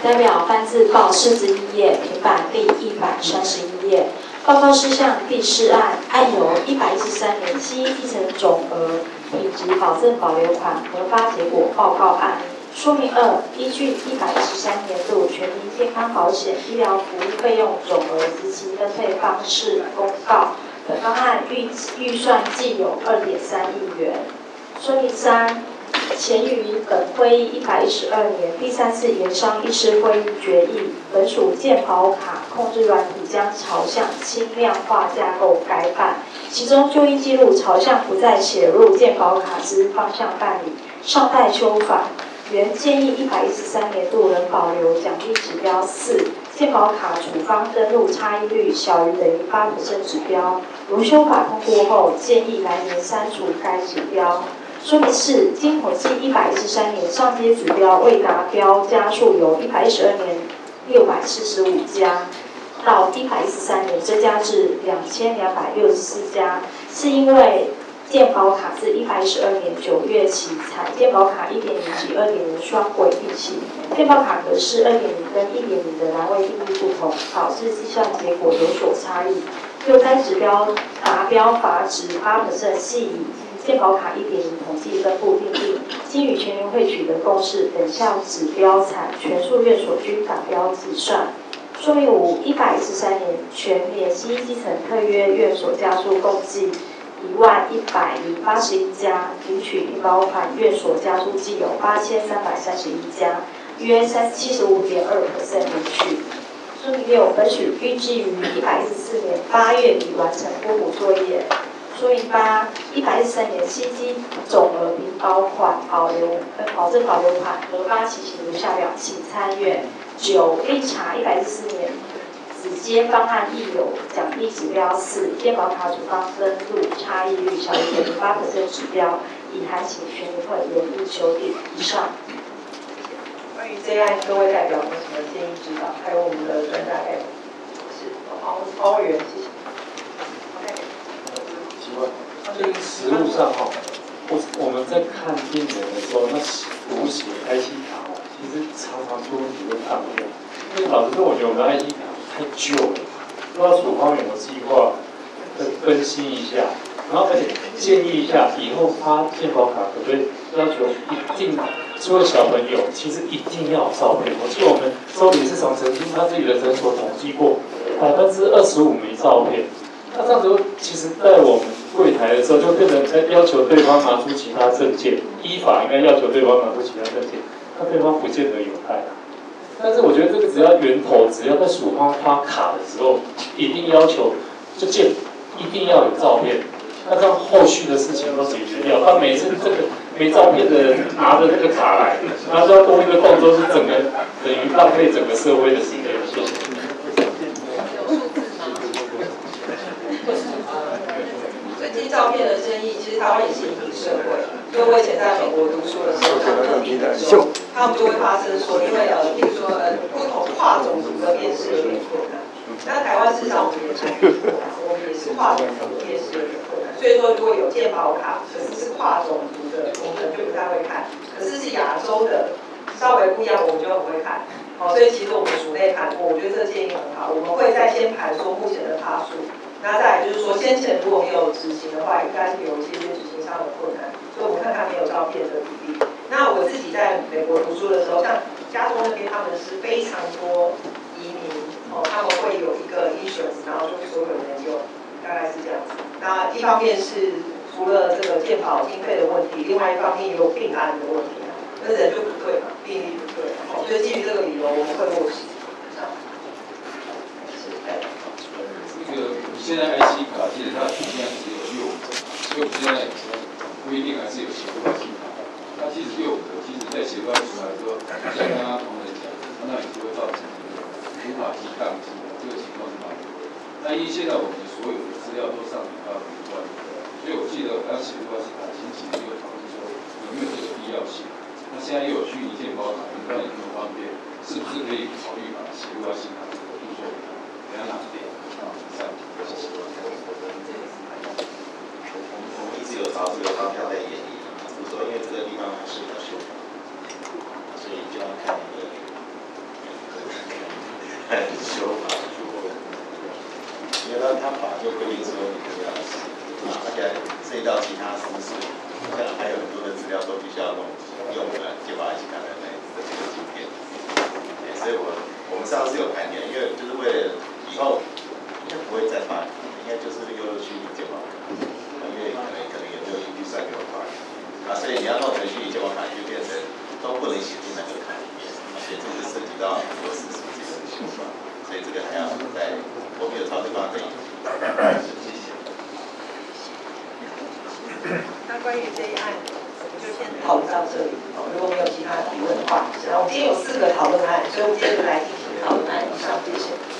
代表翻自报41页，平板第131页。报告事项第4案，案由113年新一基层总额品质保证保留款核发结果报告案。说明2，依据113年度全民健康保险医疗服务费用总额及其分配方式公告，本方案预算计有2.3亿元。说明3，前于本会议112年第3次研商议事会议决议，本属健保卡控制软体将朝向轻量化架构改版，其中就医记录朝向不再写入健保卡之方向办理，尚待修法。原建议113年度仍保留奖励指标4，健保卡处方登录差异率小于等于8%指标，如修法通过后，建议来年删除该指标。说明4，经统计113年上阶指标未达标家数由112年645家，到113年增加至2264家，是因为健保卡自112年9月起采健保卡1.0及2.0双轨并行，健保卡格式2.0跟1.0的栏位定义不同，导致计算结果有所差异。就该指标达标罚值8%，系以健保卡1.0统计分布订定，经与全联会取得共识，等项指标采全数院所均达标计算。说明5，113年全年新基层特约院所家数共计11081家，领取医保款院所家数计有8331家，约75.2%领取。说明6，本署预计于114年8月底完成拨补作业。说明8，113年新基总额凭保款保证保留款核发期限如下表，请参阅。9，另查114年子接方案亦有奖励指标4，健保卡处方登录差异率小于等于8%指标，已函请全联会研议修订。以上。 关于这案，各位代表有什么建议指导？还有我们的专家代表是包委员，谢谢。 就是实务上我们在看病人的时候，那读写 IC 卡其实常常出问题会看不了。因为老实说，我觉得我们 IC 卡太旧了，都要处方有计划更新一下，然后而且建议一下以后发健保卡可不可以要求一定，除了小朋友，其实一定要有照片。我记得我们周理事长曾经他自己的诊所统计过，25%没照片。那这样子其实在我们柜台的时候，就变成要求对方拿出其他证件，依法应该要求对方拿出其他证件，那对方不见得有带。但是我觉得这个只要源头，只要在署方发卡的时候，一定要求一定要有照片，那这样后续的事情都解决掉。他每次这个没照片的人拿着这个卡来，那就要多一个动作，是整个等于浪费整个社会的时间。谢谢。 照片的争议，其实台湾也是一个社会。因为我以前在美国读书的时候，他们就会发生说，因为比如说不同跨种族的面试有点困难。那台湾事实上我们也是我们也是跨种族的面试有点困难。所以说，如果有健保卡，可是是跨种族的，我们可能就不太会看。可是是亚洲的，稍微不一样，我们就很会看。所以其实我们署内看过，我觉得这个建议很好。我们会再先盘说目前的趴数。那再来就是说，先前如果没有执行的话，应该是有一些执行上的困难，所以我们看看没有照片的比例。那我自己在美国读书的时候，像加州那边他们是非常多移民他们会有一个 insurance， 然后就是所有人用，大概是这样子。那一方面是除了这个健保经费的问题，另外一方面也有病案的问题，那人就不对嘛，病例不对，所以基于这个理由，我们会落实。 现在 IC 卡其实它的数量只有6个，所以我们现在规定还是有协助性卡。它其实6个，其实在协助出来之后，像刚刚同仁讲，那也是会造成无法提档期的这个情况是蛮多的。那因为现在我们所有的资料都上传到云端，所以我记得刚协助性卡前几年有讨论说有没有这个必要性。那现在又有虚拟健保卡，云端也那么方便，是不是可以考虑把协助性卡这个步骤给它拿掉？ 我们一直有朝这个方向在演绎，就是说，因为这个地方还是要修改，所以就要看你的修法，因为他法就规定说你这个而且涉及到其他私事，像还有很多的资料都必须要用健保 IC 卡的这个晶片，所以我们上次有盘点，因为就是为了以后应该不会再发，应该就是用虚拟健保卡，因为可能也没有预算给我发所以你要弄成虚拟健保卡，就变成都不能写进那个卡里面，所以这就涉及到很多私事这个修法，所以这个还要在我们有朝这方面谢谢。 那关于这一案，我们就先讨论到这里。如果没有其他提问的话，然后我们今天有4个讨论案，所以我们接着来听